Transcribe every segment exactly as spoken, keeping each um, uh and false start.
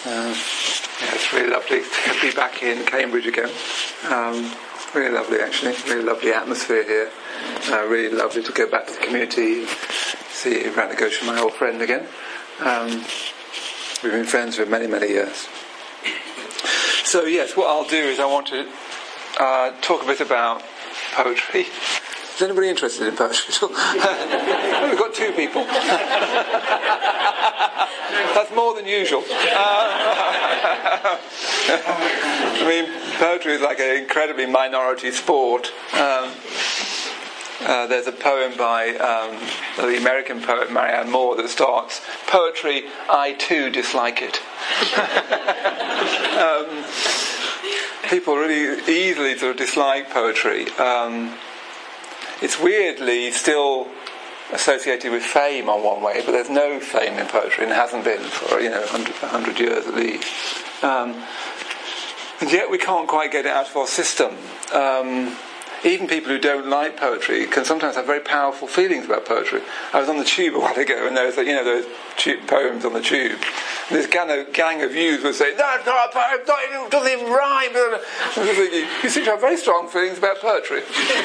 Uh, yeah, it's really lovely to be back in Cambridge again. Um, really lovely, actually. Really lovely atmosphere here. Uh, really lovely to go back to the community, see Radagosha, my old friend again. Um, we've been friends for many, many years. So yes, what I'll do is I want to uh, talk a bit about poetry. Is anybody interested in poetry at all? Oh, we've got two people. That's more than usual. Uh, I mean, poetry is like an incredibly minority sport. Um, uh, there's a poem by um, the American poet Marianne Moore that starts, "Poetry, I too dislike it." um, people really easily sort of dislike poetry. Um, It's weirdly still associated with fame on one way, but there's no fame in poetry, and hasn't been for, you know, a hundred years at least. Um, and yet we can't quite get it out of our system. Um, even people who don't like poetry can sometimes have very powerful feelings about poetry. I was on the tube a while ago, and there was, you know, those tube poems on the tube. And this gang of, gang of youths would say, "That's not a poem, it doesn't even rhyme." And I was thinking, you seem to have very strong feelings about poetry.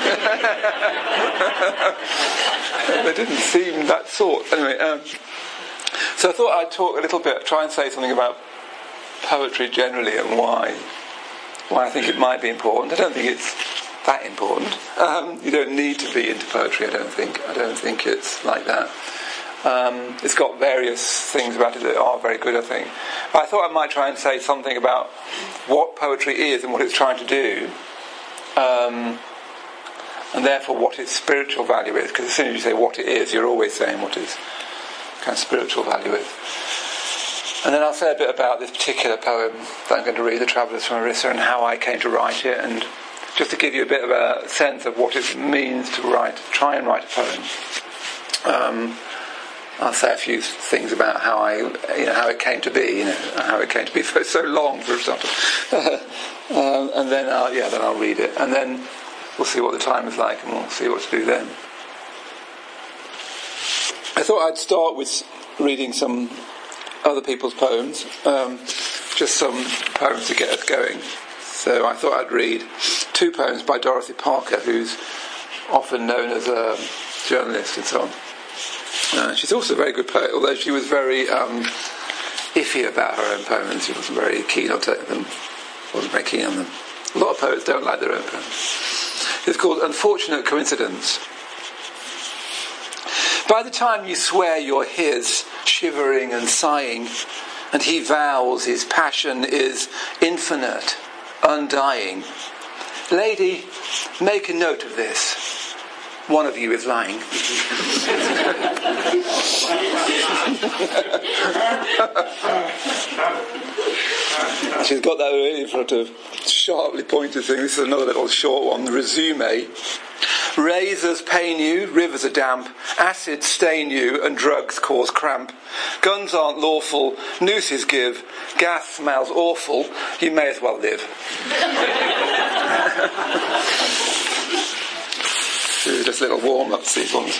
They didn't seem that sort. Anyway, um, so I thought I'd talk a little bit, try and say something about poetry generally and why, why I think it might be important. I don't think it's that important. Um, you don't need to be into poetry, I don't think. I don't think it's like that. Um, it's got various things about it that are very good, I think. But I thought I might try and say something about what poetry is and what it's trying to do, um, and therefore what its spiritual value is, because as soon as you say what it is, you're always saying what its kind of spiritual value is. And then I'll say a bit about this particular poem that I'm going to read, The Travellers from Orissa, and how I came to write it, and just to give you a bit of a sense of what it means to write, try and write a poem. Um, I'll say a few things about how I, you know, how it came to be, you know, how it came to be for so long, for example. um, and then, I'll, yeah, then I'll read it, and then we'll see what the time is like, and we'll see what to do then. I thought I'd start with reading some other people's poems, um, just some poems to get us going. So I thought I'd read two poems by Dorothy Parker, who's often known as a journalist and so on. Uh, she's also a very good poet, although she was very um, iffy about her own poems. She wasn't very keen on them. wasn't very keen on them. A lot of poets don't like their own poems. It's called Unfortunate Coincidence. By the time you swear you're his, shivering and sighing, and he vows his passion is infinite, undying, lady, make a note of this. One of you is lying. She's got that really sort of sharply pointed thing. This is another little short one. The resume. Razors pain you, rivers are damp, acids stain you, and drugs cause cramp. Guns aren't lawful, nooses give, gas smells awful, you may as well live. Just little warm-ups, these ones.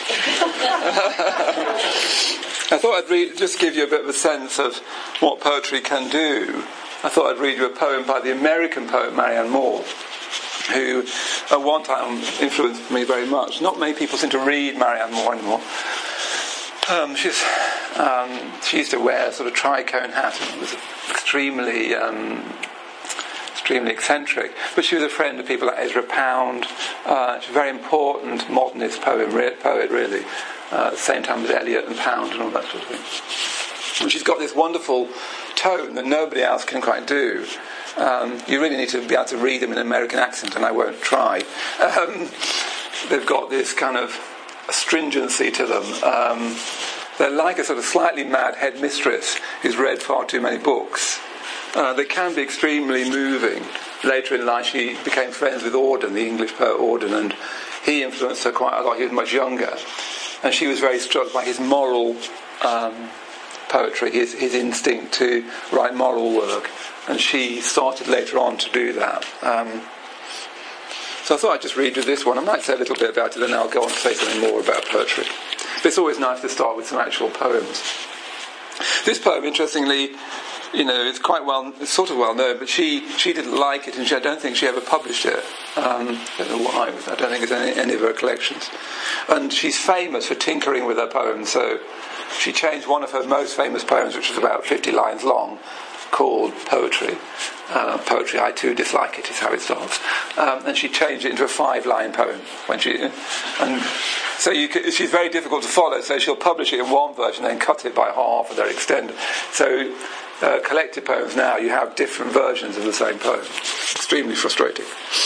I thought I'd read, just give you a bit of a sense of what poetry can do. I thought I'd read you a poem by the American poet Marianne Moore, who at one time influenced me very much. Not many people seem to read Marianne Moore anymore. Um, she's, um, she used to wear a sort of tricone hat and was extremely... Um, extremely eccentric, but she was a friend of people like Ezra Pound. Uh, she's a very important modernist poem, poet, really, uh, at the same time as Eliot and Pound and all that sort of thing. And she's got this wonderful tone that nobody else can quite do. Um, you really need to be able to read them in an American accent, and I won't try. Um, they've got this kind of astringency to them. Um, they're like a sort of slightly mad headmistress who's read far too many books. Uh, they can be extremely moving. Later in life she became friends with Auden, the English poet Auden, and he influenced her quite a lot. He was much younger, and she was very struck by his moral um, poetry, his, his instinct to write moral work, and she started later on to do that. Um, so I thought I'd just read you this one. I might say a little bit about it, and then I'll go on to say something more about poetry. But it's always nice to start with some actual poems. This poem, interestingly, you know, it's quite well, it's sort of well known, but she, she didn't like it, and she, I don't think she ever published it. Um, I don't know why. I don't think it's any, any of her collections. And she's famous for tinkering with her poems, so she changed one of her most famous poems, which was about fifty lines long, called Poetry. Uh, poetry, I too dislike it, is how it starts. Um, and she changed it into a five-line poem. When she, and so you could, she's very difficult to follow, so she'll publish it in one version, then cut it by half, or they're extended. So uh, collected poems now, you have different versions of the same poem. Extremely frustrating.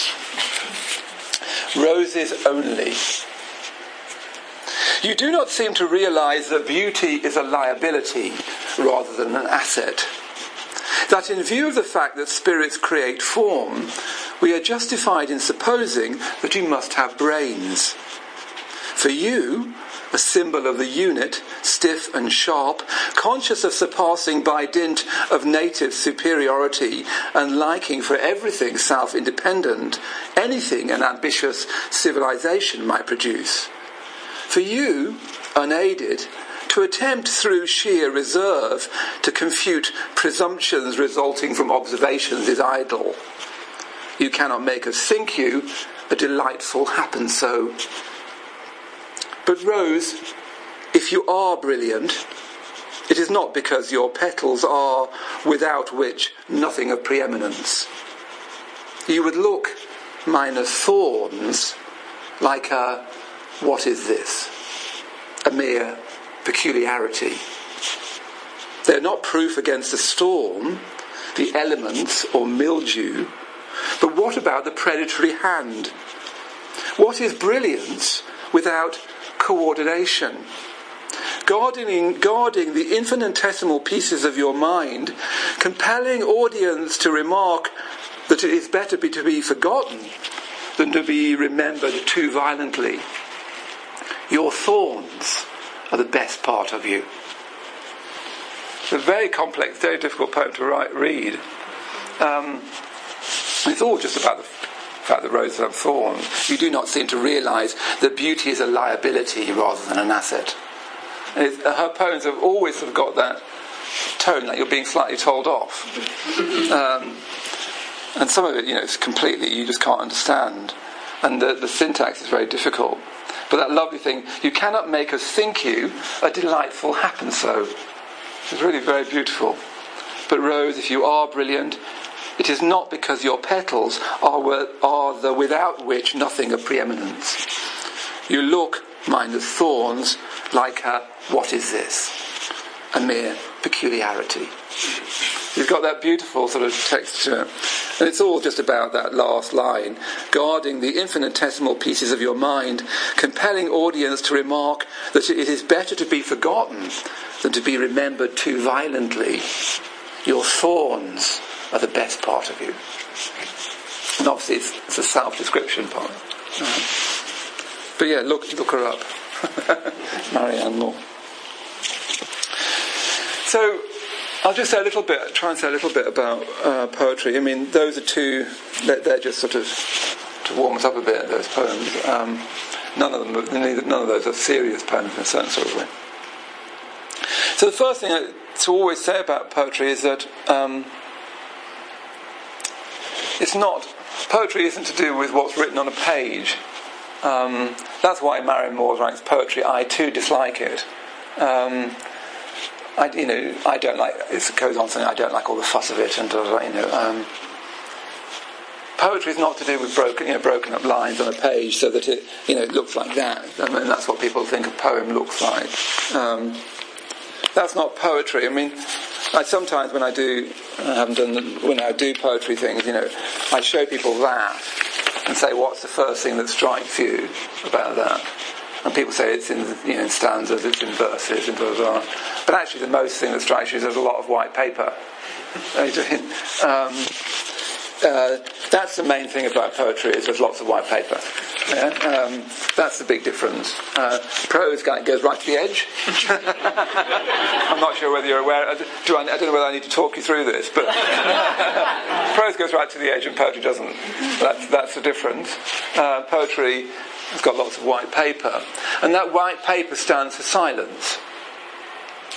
Roses only. You do not seem to realise that beauty is a liability rather than an asset. That in view of the fact that spirits create form, we are justified in supposing that you must have brains. For you, a symbol of the unit, stiff and sharp, conscious of surpassing by dint of native superiority and liking for everything self-independent, anything an ambitious civilization might produce. For you, unaided, to attempt through sheer reserve to confute presumptions resulting from observations is idle. You cannot make us think you a delightful happen so. But Rose, if you are brilliant, it is not because your petals are without which nothing of preeminence. You would look, minus thorns, like a, what is this? A mere peculiarity. They're not proof against the storm, the elements or mildew, but what about the predatory hand? What is brilliance without coordination? Guarding, guarding the infinitesimal pieces of your mind, compelling audience to remark that it is better be, to be forgotten than to be remembered too violently. Your thorns are the best part of you. It's a very complex, very difficult poem to write, read. Um, it's all just about the fact that roses have thorns. You do not seem to realise that beauty is a liability rather than an asset. And it's, her poems have always sort of got that tone, like you're being slightly told off. Um, and some of it, you know, it's completely, you just can't understand. And the, the syntax is very difficult. But that lovely thing, you cannot make us think you a delightful happen so. It's really very beautiful. But Rose, if you are brilliant, it is not because your petals are, are the without which nothing of preeminence. You look, minus thorns, like a, what is this? A mere peculiarity. You've got that beautiful sort of texture. And it's all just about that last line. Guarding the infinitesimal pieces of your mind, compelling audience to remark that it is better to be forgotten than to be remembered too violently. Your thorns are the best part of you. And obviously it's, it's a self-description part. Um, but yeah, look, look her up. Marianne Moore. So, I'll just say a little bit, try and say a little bit about uh, poetry. I mean, those are two, they're, they're just sort of to warm us up a bit, those poems. Um, none of them, none of those are serious poems in a certain sort of way. So the first thing I, to always say about poetry is that um, it's not, poetry isn't to do with what's written on a page. Um, that's why Marianne Moore writes poetry. I too dislike it. Um, I, you know, I don't like. It goes on saying I don't like all the fuss of it, and uh, you know, um, poetry is not to do with broken, you know, broken up lines on a page, so that it, you know, it looks like that. I mean, that's what people think a poem looks like. Um, that's not poetry. I mean, I sometimes when I do, I haven't done the, when I do poetry things, you know, I show people that and say, what's the first thing that strikes you about that? And people say it's in, you know, in stanzas, it's in verses, and blah, blah, blah. But actually the most thing that strikes you is there's a lot of white paper. um, uh, that's the main thing about poetry, is there's lots of white paper. Yeah? Um, that's the big difference. Uh, prose goes right to the edge. I'm not sure whether you're aware. Do I, I don't know whether I need to talk you through this, but prose goes right to the edge and poetry doesn't. That's, that's the difference. Uh, poetry has got lots of white paper, and that white paper stands for silence.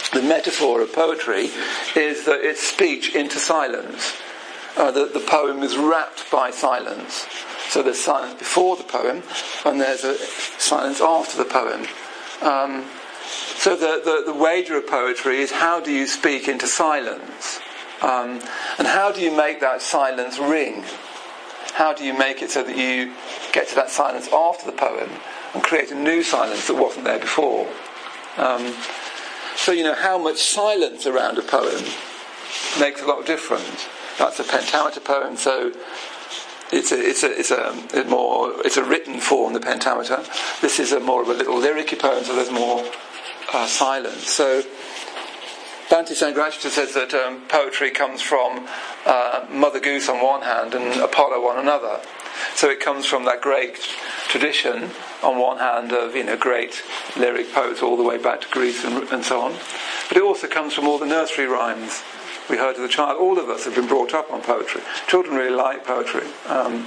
the metaphor of poetry is that it's speech into silence. Uh, the, the poem is wrapped by silence. So there's silence before the poem, and there's a silence after the poem. Um, so the, the, the wager of poetry is, how do you speak into silence? Um, and how do you make that silence ring? How do you make it so that you get to that silence after the poem and create a new silence that wasn't there before? Um, so, you know, how much silence around a poem makes a lot of difference. That's a pentameter poem, so it's a it's a it's a, a more it's a written form, the pentameter. This is a more of a little lyric poem, so there's more uh, silence. So Bhante Sangharakshita says that um, poetry comes from uh, Mother Goose on one hand and Apollo on another. So it comes from that great tradition on one hand of, you know, great lyric poets all the way back to Greece and, and so on. But it also comes from all the nursery rhymes we heard as a child. All of us have been brought up on poetry. Children really like poetry. Um,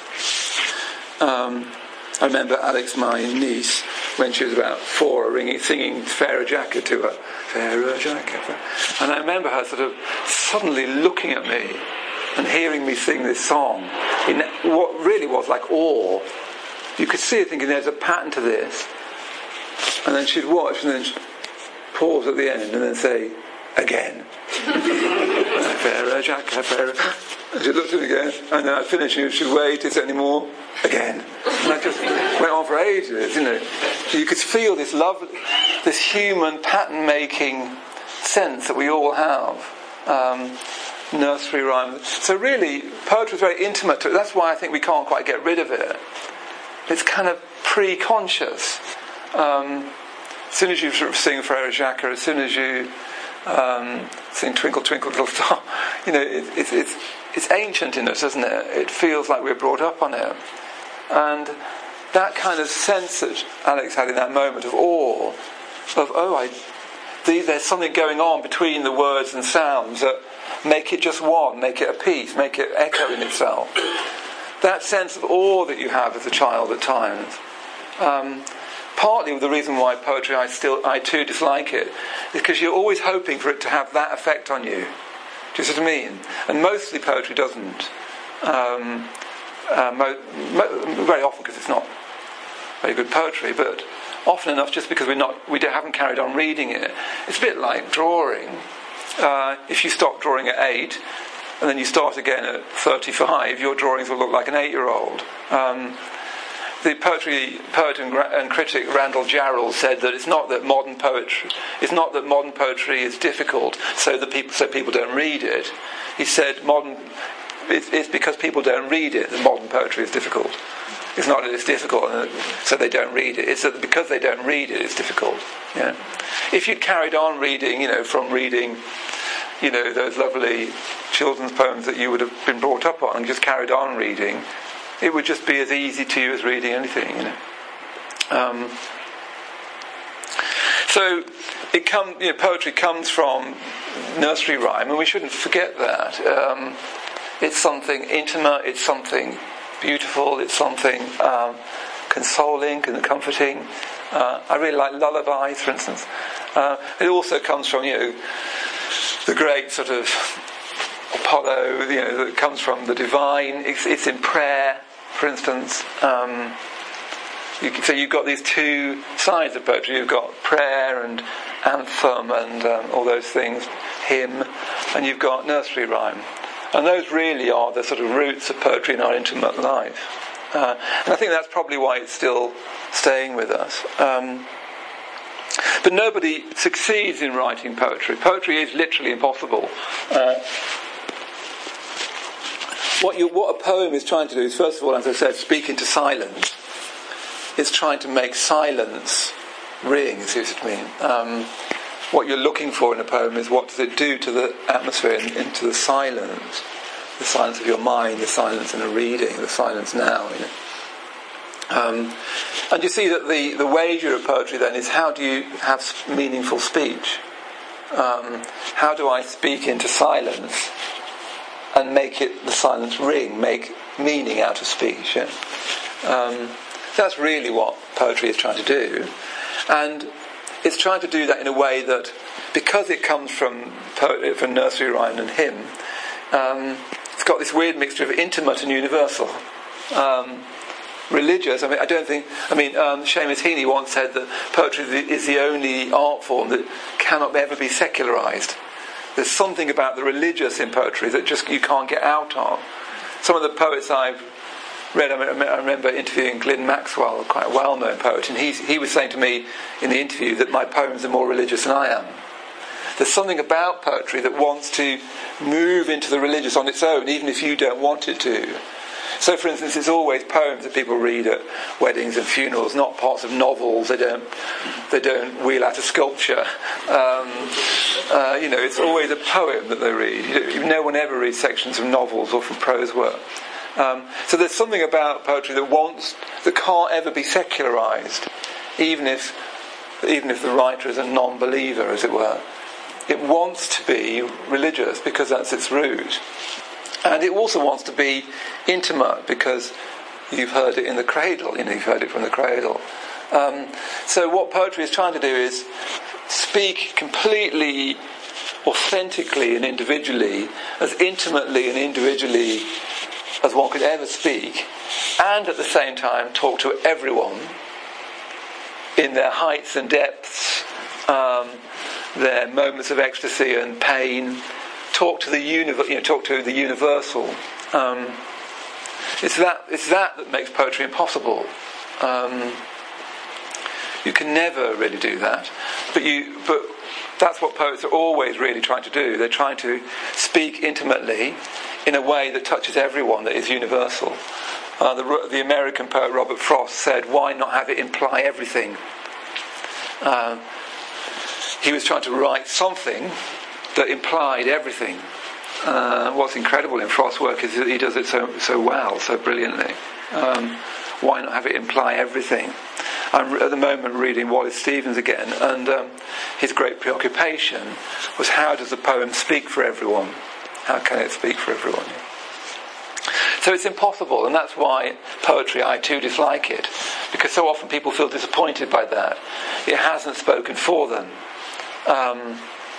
um, I remember Alex, my niece, when she was about four, ringing, singing Fairer Jacka to her. Fairer Jacka. And I remember her sort of suddenly looking at me and hearing me sing this song in what really was like awe. You could see her thinking, there's a pattern to this. And then she'd watch and then she'd pause at the end and then say, again. Fairer Jacka, Fairer. And she looked at me again, and then I'd finish and she'd wait, is there any more? Again. And I just went on for ages, you know. So you could feel this love, this human pattern-making sense that we all have. Um, nursery rhyme. So really, poetry is very intimate to it. That's why I think we can't quite get rid of it. It's kind of pre-conscious. Um, as soon as you sort of sing Fairer Jacka, as soon as you um, sing Twinkle Twinkle Little Star, you know, it, it, it's it's ancient in us, isn't it? It feels like we're brought up on it. And that kind of sense that Alex had in that moment of awe, of, oh, I, the, there's something going on between the words and sounds that make it just one, make it a piece, make it echo in itself. That sense of awe that you have as a child at times. Um, partly the reason why poetry, I still, I too dislike it, is because you're always hoping for it to have that effect on you. Do you see what I mean? And mostly poetry doesn't. Um, uh, mo- mo- very often because it's not very good poetry, but often enough just because we're not, we haven't carried on reading it. It's a bit like drawing. Uh, if you stop drawing at eight and then you start again at thirty-five, your drawings will look like an eight-year-old. Um, the poetry poet and, and critic Randall Jarrell said that it's not that modern poetry it's not that modern poetry is difficult, so that people so people don't read it. He said modern it's, it's because people don't read it that modern poetry is difficult. It's not that it's difficult, so they don't read it. It's that because they don't read it, it's difficult. Yeah. If you'd carried on reading, you know, from reading, you know, those lovely children's poems that you would have been brought up on, and just carried on reading, it would just be as easy to you as reading anything, you know. Um, so, it come, you know, poetry comes from nursery rhyme, and we shouldn't forget that. Um, it's something intimate. It's something beautiful. It's something um, consoling and comforting. Uh, I really like lullabies, for instance. Uh, it also comes from, you know, the great sort of Apollo, you know, that comes from the divine. It's, it's in prayer, for instance. Um, you, so you've got these two sides of poetry. You've got prayer and anthem and um, all those things, hymn, and you've got nursery rhyme. And those really are the sort of roots of poetry in our intimate life. Uh, and I think that's probably why it's still staying with us. Um, but nobody succeeds in writing poetry. Poetry is literally impossible. Uh, what, you, what a poem is trying to do is, first of all, as I said, speak into silence. It's trying to make silence ring, you see what I mean? Um, what you're looking for in a poem is what does it do to the atmosphere, and into the silence, the silence of your mind, the silence in a reading, the silence now. You know? um, and you see that the, the wager of poetry then is, how do you have meaningful speech? Um, how do I speak into silence and make it the silence ring, make meaning out of speech? Yeah? Um, that's really what poetry is trying to do, and it's trying to do that in a way that because it comes from poetry, from nursery rhyme and hymn, um, it's got this weird mixture of intimate and universal. Um, religious, I mean, I don't think, I mean, um, Seamus Heaney once said that poetry is the only art form that cannot ever be secularised. There's something about the religious in poetry that just you can't get out of. Some of the poets I've read, I remember interviewing Glyn Maxwell, quite a well-known poet, and he, he was saying to me in the interview that my poems are more religious than I am. There's something about poetry that wants to move into the religious on its own, even if you don't want it to. So, for instance, it's always poems that people read at weddings and funerals, not parts of novels. They don't, they don't wheel out a sculpture. Um, uh, you know, it's always a poem that they read. You know, no one ever reads sections from novels or from prose work. Um, so there's something about poetry that wants, that can't ever be secularised, even if, even if the writer is a non-believer, as it were. It wants to be religious because that's its root. And it also wants to be intimate because you've heard it in the cradle, you know, you've heard it from the cradle. Um, so what poetry is trying to do is speak completely, authentically and individually, as intimately and individually as one could ever speak, and at the same time talk to everyone in their heights and depths, um, their moments of ecstasy and pain. Talk to the univ- you know, talk to the universal. Um, it's that it's that that makes poetry impossible. Um, you can never really do that, but you but that's what poets are always really trying to do. They're trying to speak intimately in a way that touches everyone, that is universal. Uh, the, the American poet Robert Frost said, "Why not have it imply everything?" Uh, he was trying to write something that implied everything. Uh, what's incredible in Frost's work is that he does it so so well, so brilliantly. Um, why not have it imply everything? I'm at the moment reading Wallace Stevens again, and um, his great preoccupation was, how does a poem speak for everyone? How can it speak for everyone? So it's impossible, and that's why poetry, I too dislike it, because so often people feel disappointed by that. It hasn't spoken for them. Um,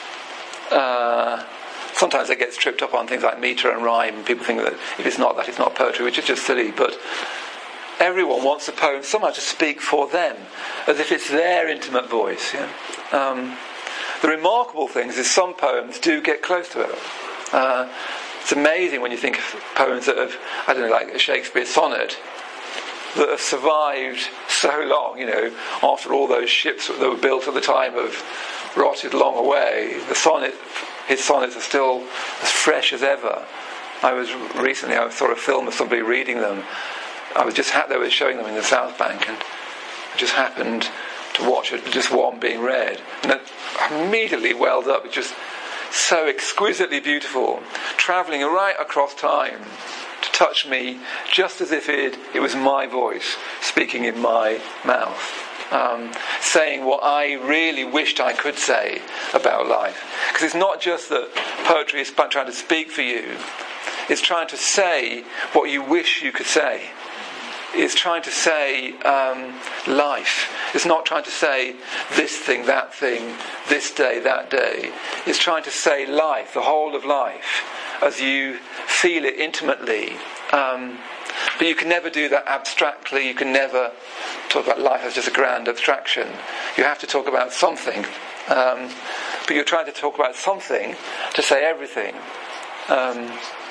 Uh, sometimes it gets tripped up on things like metre and rhyme, and people think that if it's not that, it's not poetry, which is just silly. But everyone wants a poem somehow to speak for them, as if it's their intimate voice. Yeah? Um, the remarkable thing is some poems do get close to it. Uh, it's amazing when you think of poems that have, I don't know, like a Shakespeare sonnet, that have survived so long, you know, after all those ships that were built at the time have rotted long away. The sonnet, his sonnets are still as fresh as ever. I was recently, I saw a film of somebody reading them. I was just ha- they were showing them in the South Bank, and I just happened to watch it, just one being read, and it immediately welled up. It's just so exquisitely beautiful, travelling right across time to touch me, just as if it it was my voice speaking in my mouth. Um, saying what I really wished I could say about life. Because it's not just that poetry is trying to speak for you, it's trying to say what you wish you could say. It's trying to say um, life. It's not trying to say this thing, that thing, this day, that day. It's trying to say life, the whole of life, as you feel it intimately. Um, But you can never do that abstractly. You can never talk about life as just a grand abstraction. You have to talk about something. Um, but you're trying to talk about something to say everything. Um,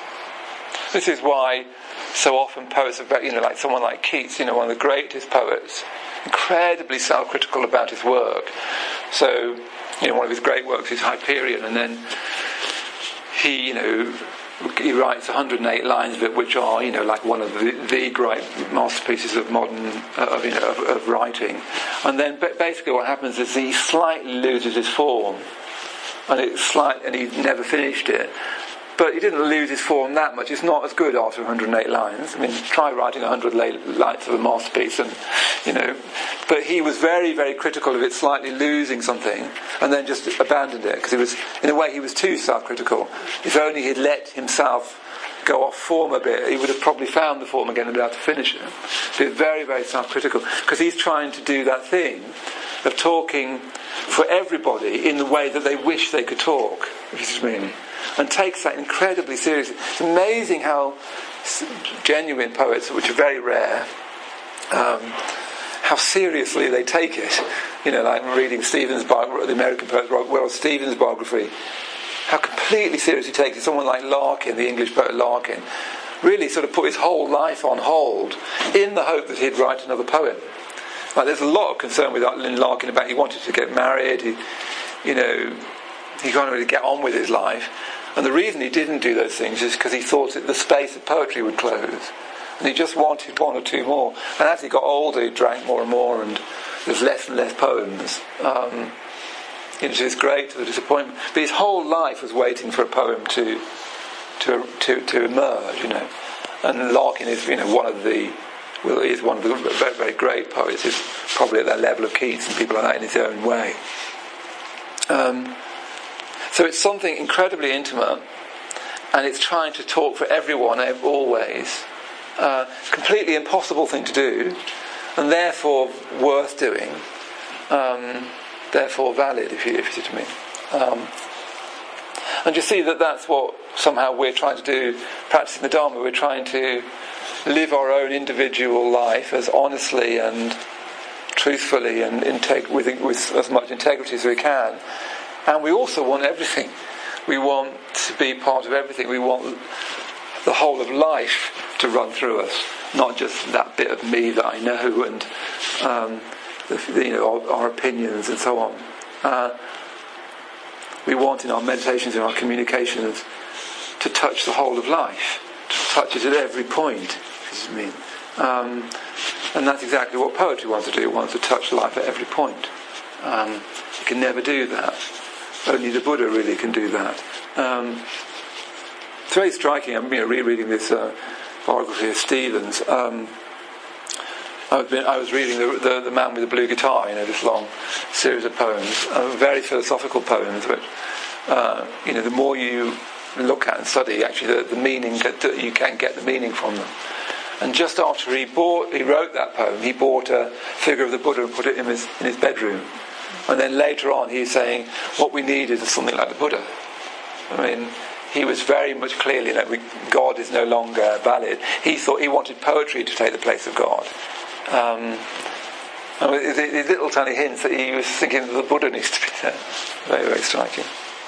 this is why so often poets are, you know, like someone like Keats, you know, one of the greatest poets, incredibly self-critical about his work. So, you know, one of his great works is Hyperion, and then he, you know, he writes one hundred eight lines of it, which are, you know, like one of the, the great masterpieces of modern, uh, of, you know, of, of writing. And then basically what happens is he slightly loses his form, and it's slight, and he's never finished it. But he didn't lose his form that much. It's not as good after one hundred eight lines. I mean, try writing one hundred lines of a masterpiece, and, you know. But he was very, very critical of it slightly losing something, and then just abandoned it, because he was, in a way, he was too self-critical. If only he'd let himself go off form a bit, he would have probably found the form again and been able to finish it. So he's very, very self-critical, because he's trying to do that thing of talking for everybody in the way that they wish they could talk, if you see what I mean, and takes that incredibly seriously. It's amazing how genuine poets, which are very rare, um, how seriously they take it. You know, like I'm reading Stevens' biography, the American poet Wells Stevens' biography, how completely seriously he takes it. Someone like Larkin, the English poet Larkin, really sort of put his whole life on hold in the hope that he'd write another poem. Like, there's a lot of concern with Lynn Larkin about he wanted to get married, he, you know, he can't really get on with his life. And the reason he didn't do those things is because he thought that the space of poetry would close. And he just wanted one or two more. And as he got older, he drank more and more, and there's less and less poems. Um, you know, to his great to the disappointment. But his whole life was waiting for a poem to to to, to emerge, you know. And Larkin is, you know, one of the well, he is one of the very, very great poets. He's probably at that level of Keats and people like that in his own way. Um, so it's something incredibly intimate, and it's trying to talk for everyone always. Uh, completely impossible thing to do, and therefore worth doing, um, therefore valid, if you, if you see what I mean. Um, and you see that that's what somehow we're trying to do, practicing the Dharma. We're trying to live our own individual life as honestly and truthfully and integ- with, with as much integrity as we can. And we also want everything. We want to be part of everything. We want the whole of life to run through us, not just that bit of me that I know and um, the, you know our, our opinions and so on. Uh, we want in our meditations, in our communications, to touch the whole of life, to touch it at every point. If you mean, um, and that's exactly what poetry wants to do. It wants to touch life at every point. Um, you can never do that. Only the Buddha really can do that. Um, it's very striking. I'm you know, rereading this uh, biography of Stevens. Um, I've been, I was reading the, the, the Man with the Blue Guitar, you know, this long series of poems, uh, very philosophical poems, which, uh, you know, the more you look at and study, actually, the, the meaning, that you can get the meaning from them. And just after he bought, he wrote that poem, he bought a figure of the Buddha and put it in his, in his bedroom. And then later on, he's saying, what we need is something like the Buddha. I mean, he was very much clearly that we, God is no longer valid. He thought he wanted poetry to take the place of God. Um, and these little tiny hints that he was thinking that the Buddha needs to be there. Very, very striking.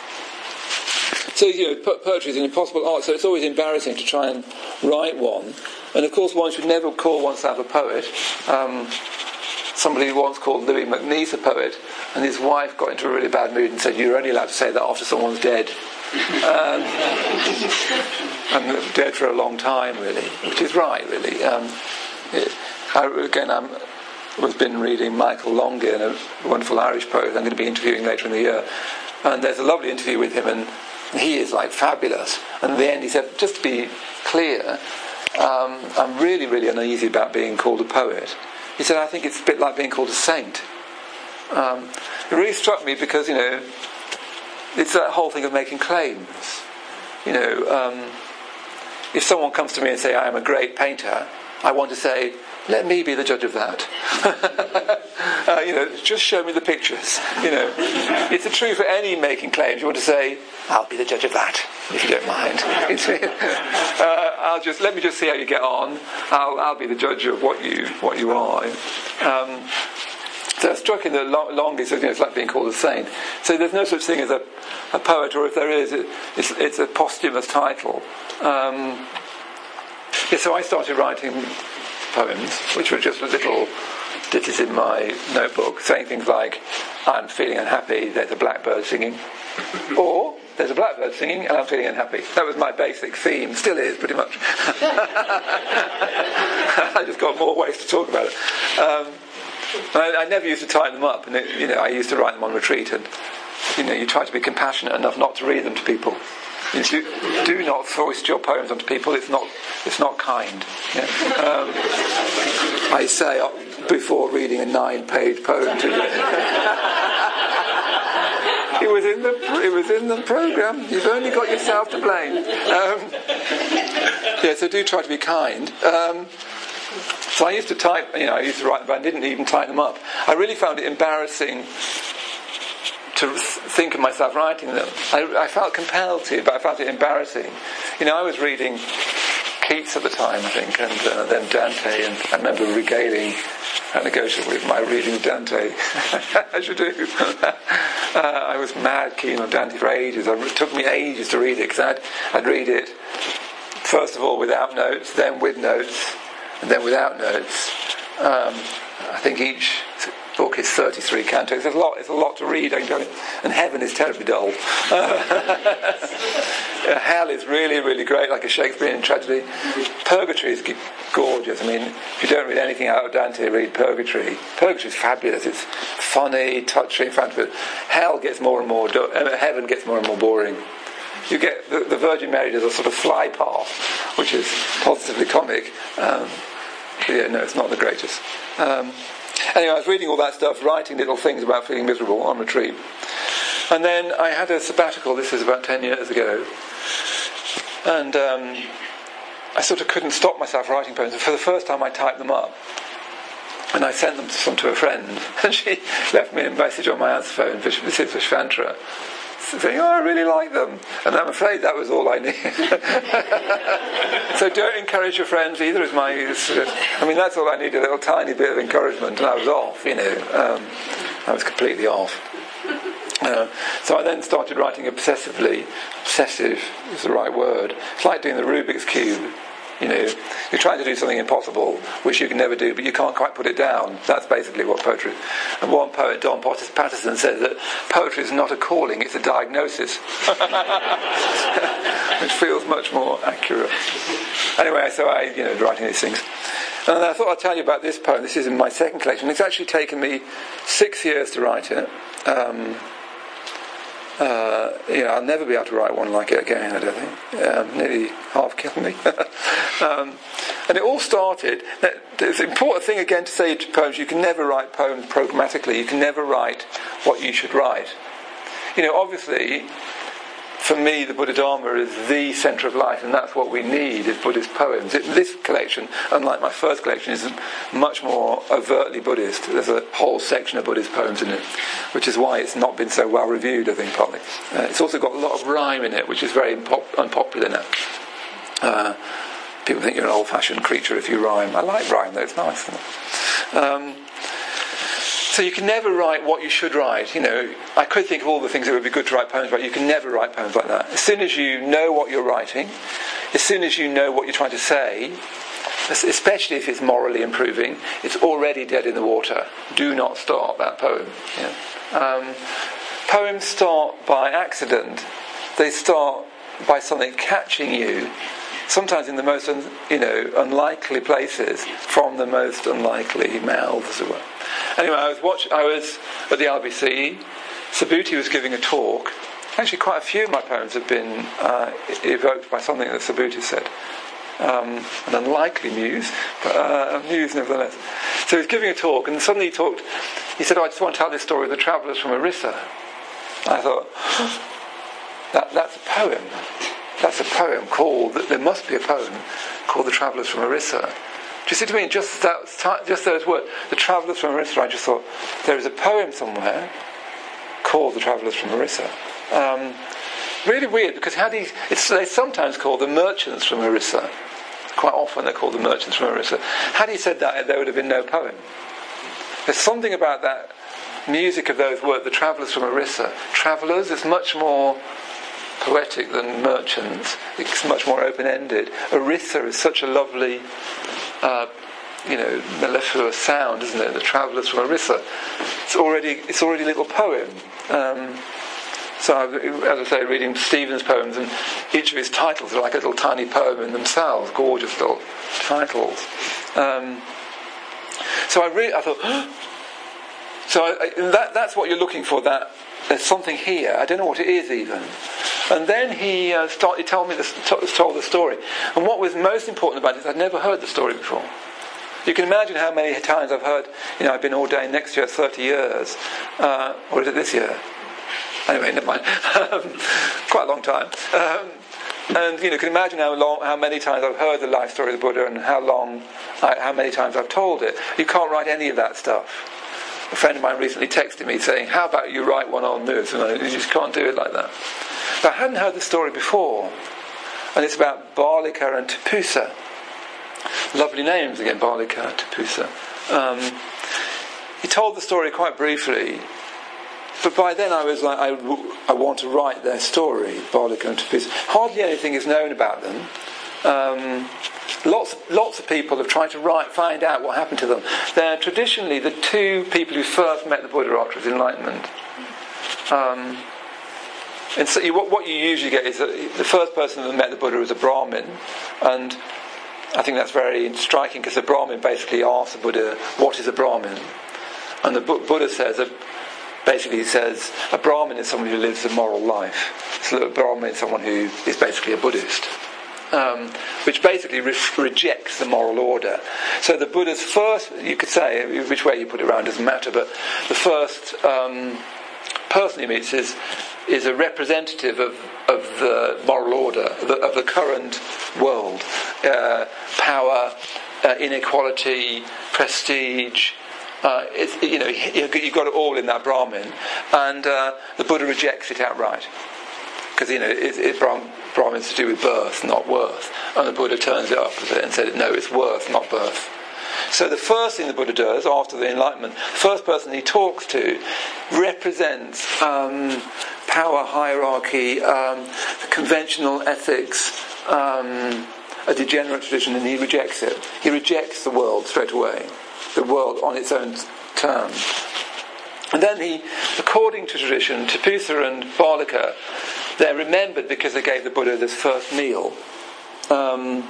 So, you know, po- poetry is an impossible art, so it's always embarrassing to try and write one. And of course, one should never call oneself a poet. Um, somebody once called Louis MacNeice a poet, and his wife got into a really bad mood and said, you're only allowed to say that after someone's dead. Um, and dead for a long time, really, which is right, really. Um, it, I, again, I'm, I've been reading Michael Longin, a wonderful Irish poet I'm going to be interviewing later in the year, and there's a lovely interview with him, and he is like fabulous. And at the end he said, just to be clear, um, I'm really, really uneasy about being called a poet. He said, I think it's a bit like being called a saint. Um, it really struck me because, you know, it's that whole thing of making claims. You know, um, if someone comes to me and say, I am a great painter, I want to say, let me be the judge of that. uh, you know, just show me the pictures. You know, it's a true for any making claims. You want to say, I'll be the judge of that, if you don't mind. uh, I'll just let me just see how you get on. I'll I'll be the judge of what you what you are. Um, so it's striking that long, longest, you know, it's like being called a saint. So there's no such thing as a, a poet, or if there is, it, it's, it's a posthumous title. Um, yeah, so I started writing poems, which were just little ditties in my notebook, saying things like, I'm feeling unhappy, there's a blackbird singing. Or, there's a blackbird singing and I'm feeling unhappy. That was my basic theme, still is pretty much. I just got more ways to talk about it. Um, I, I never used to tie them up, and it, you know, I used to write them on retreat, and you know, you try to be compassionate enough not to read them to people. You do, do not foist your poems onto people. It's not. It's not kind. Yeah. Um, I say uh, before reading a nine-page poem to you. It was in the. It was in the program. You've only got yourself to blame. Um, yeah. So do try to be kind. Um, So I used to type, you know, I used to write them, but I didn't even type them up. I really found it embarrassing to think of myself writing them. I, I felt compelled to, but I found it embarrassing. You know, I was reading Keats at the time, I think, and uh, then Dante, and I remember regaling Anagosha with my reading of Dante, as you do. uh, I was mad keen on Dante for ages. It took me ages to read it, because I'd, I'd read it, first of all, without notes, then with notes, and then without notes. Um, I think each book is thirty-three cantos. There's a lot. It's a lot to read. I can tell you. And heaven is terribly dull. Uh, hell is really, really great, like a Shakespearean tragedy. Purgatory is gorgeous. I mean, if you don't read anything out of Dante, read Purgatory. Purgatory is fabulous. It's funny, touching, fantastic. Hell gets more and more. Du- uh, heaven gets more and more boring. You get the, the Virgin Mary does a sort of fly path, which is positively comic. Um, but yeah, no, it's not the greatest. Um, Anyway, I was reading all that stuff, writing little things about feeling miserable on retreat. And then I had a sabbatical, this was about ten years ago, and um, I sort of couldn't stop myself writing poems. And for the first time I typed them up, and I sent them to, some to a friend, and she left me a message on my answer phone, Missus Vishvantra, saying, oh, I really like them. And I'm afraid that was all I needed. So don't encourage your friends either, is my... I mean, that's all I needed, a little tiny bit of encouragement, and I was off, you know. Um, I was completely off. Uh, so I then started writing obsessively. Obsessive is the right word. It's like doing the Rubik's Cube. You know, you're trying to do something impossible, which you can never do, but you can't quite put it down. That's basically what poetry is. And one poet, Don Patterson, says that poetry is not a calling, it's a diagnosis. Which feels much more accurate. Anyway, so I, you know, writing these things. And I thought I'd tell you about this poem. This is in my second collection. It's actually taken me six years to write it. Um... Uh, you know, I'll never be able to write one like it again, I don't think. Um, nearly half killed me. um, and it all started... It's an important thing, again, to say to poems, you can never write poems programmatically. You can never write what you should write. You know, obviously, for me, the Buddha Dharma is the centre of life, and that's what we need, is Buddhist poems. It, this collection, unlike my first collection, is much more overtly Buddhist. There's a whole section of Buddhist poems in it, which is why it's not been so well reviewed, I think, partly. Uh, it's also got a lot of rhyme in it, which is very impop- unpopular now. Uh, people think you're an old-fashioned creature if you rhyme. I like rhyme, though, it's nice, isn't it? Um, So you can never write what you should write. You know, I could think of all the things that would be good to write poems about. You can never write poems like that. As soon as you know what you're writing, as soon as you know what you're trying to say, especially if it's morally improving, it's already dead in the water. Do not start that poem. Yeah. Um, poems start by accident. They start by something catching you, sometimes in the most un, you know unlikely places, from the most unlikely mouths, as it were. Anyway, I was watch, I was at the L B C. Subhuti was giving a talk. Actually, quite a few of my poems have been uh, evoked by something that Subhuti said. Um, an unlikely muse, but uh, a muse nevertheless. So he was giving a talk, and suddenly he talked. He said, oh, "I just want to tell this story of the travellers from Orissa." I thought, that that's a poem. That's a poem called. There must be a poem called "The Travellers from Orissa." Do you see what I mean? Just that, just those words, "The Travellers from Orissa." I just thought there is a poem somewhere called "The Travellers from Orissa." Um, really weird, because had he, it's they sometimes called the merchants from Orissa. Quite often they're called the merchants from Orissa. Had he said that, there would have been no poem. There's something about that music of those words, "The Travellers from Orissa." Travellers is much more poetic than merchants. It's much more open-ended. Orissa is such a lovely, uh, you know, mellifluous sound, isn't it? The Travellers from Orissa. It's already, it's already a little poem. Um, so, I, as I say, reading Stephen's poems, and each of his titles are like a little tiny poem in themselves. Gorgeous little titles. Um, so I really, I thought, so I, I, that, that's what you're looking for. That there's something here. I don't know what it is even. And then he uh, started telling me the, t- told the story. And what was most important about it is I'd never heard the story before. You can imagine how many times I've heard, you know, I've been ordained next year thirty years. Uh, or is it this year? Anyway, never mind. um, quite a long time. Um, And you know, you can imagine how long, how many times I've heard the life story of the Buddha, and how long, how many times I've told it. You can't write any of that stuff. A friend of mine recently texted me saying, "How about you write one on this?" And I, you just can't do it like that. But I hadn't heard the story before, and it's about Balika and Tapusa. Lovely names again, Balika, Tapusa. Um, he told the story quite briefly. But by then I was like, I, I want to write their story, Balika and Tapusa. Hardly anything is known about them. Um, lots, lots of people have tried to write, find out what happened to them. They're traditionally the two people who first met the Buddha after his enlightenment. Um, and so you, what, what you usually get is that the first person that met the Buddha was a Brahmin, and I think that's very striking because the Brahmin basically asks the Buddha, "What is a Brahmin?" And the Buddha says that. Basically, he says a Brahmin is someone who lives a moral life. So a Brahmin is someone who is basically a Buddhist, um, which basically re- rejects the moral order. So the Buddha's first, you could say, which way you put it around doesn't matter, but the first um, person he meets is, is a representative of, of the moral order, of the, of the current world. Uh, power, uh, inequality, prestige. Uh, it's, you know, you've got it all in that Brahmin, and uh, the Buddha rejects it outright because you know it, it, Brahmin's to do with birth, not worth, and the Buddha turns it up a bit and said, "No, it's worth, not birth." So the first thing the Buddha does after the enlightenment, the first person he talks to, represents um, power hierarchy, um, conventional ethics, um, a degenerate tradition, and he rejects it. He rejects the world straight away. The world on its own terms. And then he, according to tradition, Tapusa and Balika, they're remembered because they gave the Buddha this first meal. Um,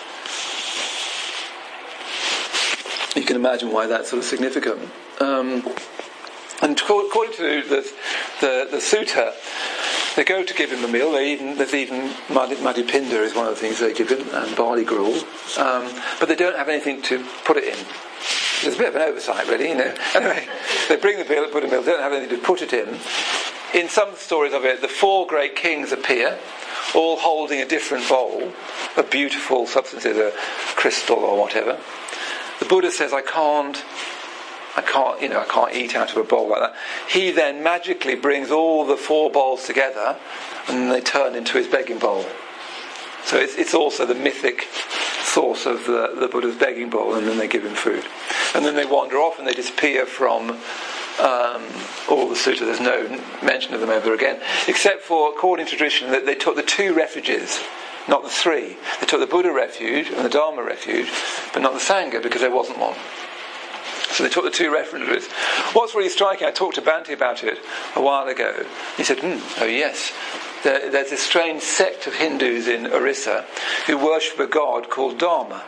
you can imagine why that's sort of significant. Um, and according to the, the, the sutta, they go to give him a meal. They even, there's even Madhupinda is one of the things they give him, and barley gruel. Um, but they don't have anything to put it in. There's a bit of an oversight, really, you know. Anyway, they bring the Buddha meal, they don't have anything to put it in. In some stories of it, the four great kings appear, all holding a different bowl of beautiful substances, a crystal or whatever. The Buddha says, I can't, I can't, you know, I can't eat out of a bowl like that. He then magically brings all the four bowls together, and they turn into his begging bowl. So it's, it's also the mythic source of the, the Buddha's begging bowl, and then they give him food. And then they wander off and they disappear from um, all the sutta. There's no mention of them ever again, except for, according to tradition, that they took the two refuges, not the three. They took the Buddha refuge and the Dharma refuge, but not the Sangha, because there wasn't one. So they took the two refuges. What's really striking, I talked to Bhante about it a while ago. He said, hmm, oh yes, there, there's this strange sect of Hindus in Orissa who worship a god called Dharma.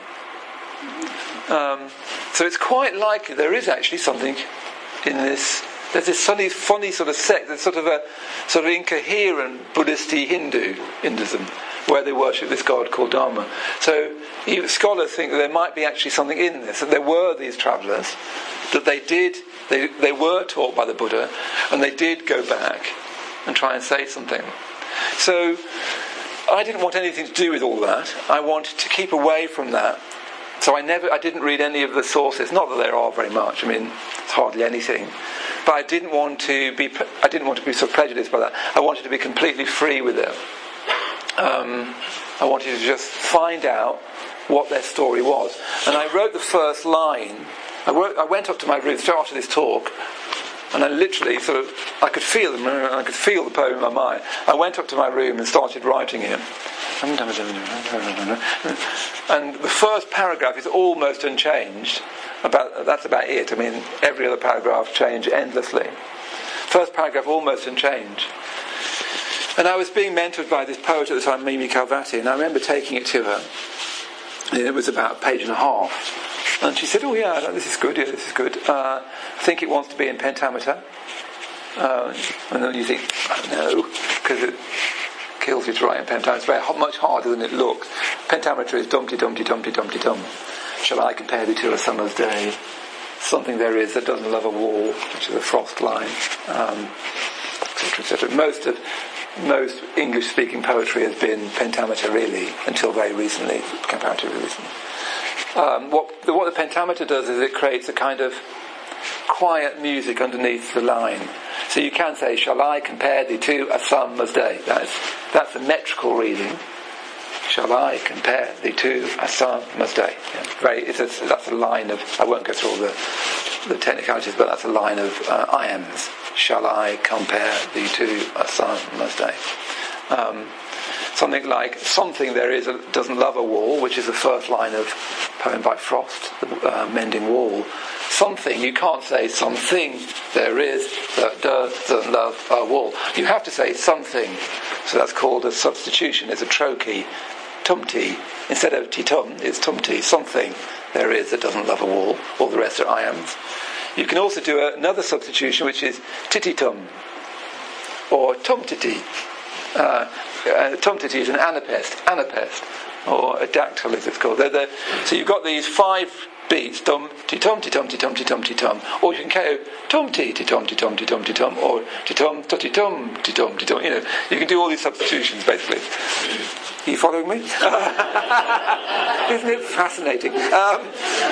Um, so it's quite likely there is actually something in this. There's this funny, funny sort of sect. There's sort of a sort of incoherent Buddhist-y Hindu Hinduism where they worship this god called Dharma. So you, scholars think that there might be actually something in this. That there were these travellers, that they did, they they were taught by the Buddha, and they did go back and try and say something. So I didn't want anything to do with all that. I wanted to keep away from that. So I never, I didn't read any of the sources. Not that there are very much. I mean, it's hardly anything. But I didn't want to be, I didn't want to be so prejudiced by that. I wanted to be completely free with it. Um, I wanted to just find out what their story was. And I wrote the first line. I, wrote, I went up to my room straight after this talk, and I literally sort of, I could feel them, I could feel the poem in my mind. I went up to my room and started writing it. And the first paragraph is almost unchanged. About, that's about it. I mean, every other paragraph changed endlessly. First paragraph almost unchanged. And I was being mentored by this poet at the time, Mimi Khalvati, and I remember taking it to her. And it was about a page and a half. And she said, oh yeah, this is good, yeah, this is good. Uh, I think it wants to be in pentameter. Uh, and then you think, oh, no, because it kills you to write in pentameter. It's very much harder than it looks. Pentameter is dumpty, dumpty, dumpty, dumpty, dum. Shall I compare thee to a summer's day? Something there is that doesn't love a wall, which is a frost line, um, et cetera, et cetera. Most of most English-speaking poetry has been pentameter, really, until very recently, comparatively recently. Um, what, the, what the pentameter does is it creates a kind of quiet music underneath the line. So you can say, shall I compare thee to a summer's day? That's, that's a metrical reading. Shall I compare thee to a summer's day? Yeah, very, it's a, that's a line of, I won't go through all the, the technicalities, but that's a line of uh, iams. Shall I compare thee to a summer's day? Um, something like, something there is a, doesn't love a wall, which is the first line of a poem by Frost, the uh, Mending Wall. Something, you can't say something there is that doesn't love a wall. You have to say something. So that's called a substitution. It's a trochee. Tumti. Instead of titum, it's tumti. Something there is that doesn't love a wall. All the rest are iams. You can also do a, another substitution, which is tititum or tumtiti. Uh, uh, tumtiti is an anapest, anapest, or a dactyl as it's called. They're, they're, so you've got these five beats, tum ti tum ti tum ti tum ti tum ti tum, or you can go tum ti ti tum ti tum ti tum ti tum, or ti tum ti tum ti tum ti tum. You know, you can do all these substitutions basically. Are you following me? Isn't it fascinating? Um,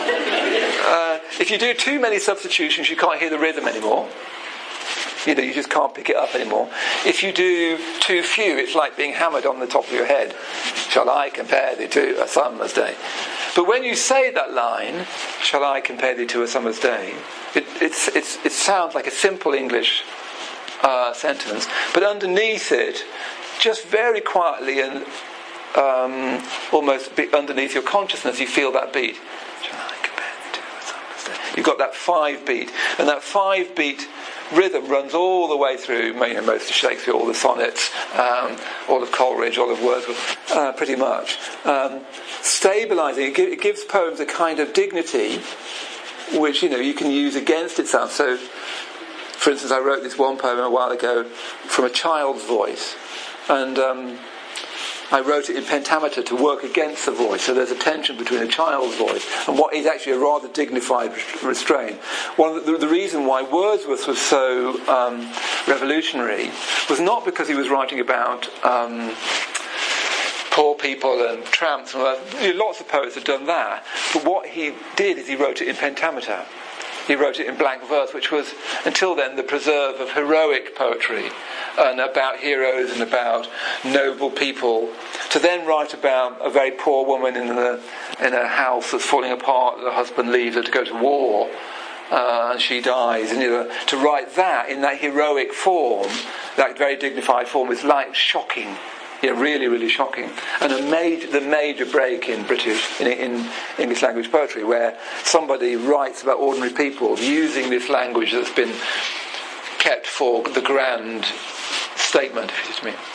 uh, if you do too many substitutions, you can't hear the rhythm anymore. You know, you just can't pick it up anymore. If you do too few, it's like being hammered on the top of your head. Shall I compare thee to a summer's day? But when you say that line, shall I compare thee to a summer's day, it, it's, it's, it sounds like a simple English uh, sentence, but underneath it, just very quietly and um, almost be underneath your consciousness, you feel that beat. Shall I compare thee to a summer's day? You've got that five beat, and that five beat rhythm runs all the way through, you know, most of Shakespeare, all the sonnets, um, all of Coleridge, all of Wordsworth, uh, pretty much. Um, stabilising, it, gi- it gives poems a kind of dignity which, you know, you can use against itself. So, for instance, I wrote this one poem a while ago from a child's voice, and um, I wrote it in pentameter to work against the voice, so there's a tension between a child's voice and what is actually a rather dignified restraint. One of the, the reason why Wordsworth was so um, revolutionary was not because he was writing about um, poor people and tramps, and you know, lots of poets have done that, but what he did is he wrote it in pentameter. He wrote it in blank verse, which was, until then, the preserve of heroic poetry, and about heroes and about noble people. To then write about a very poor woman in a, in a house that's falling apart, the husband leaves her to go to war, uh, and she dies. And you know, to write that in that heroic form, that very dignified form, is like shocking. Yeah, really, really shocking. And a major, the major break in British, in, in English language poetry, where somebody writes about ordinary people using this language that's been kept for the grand statement, if you see what I mean.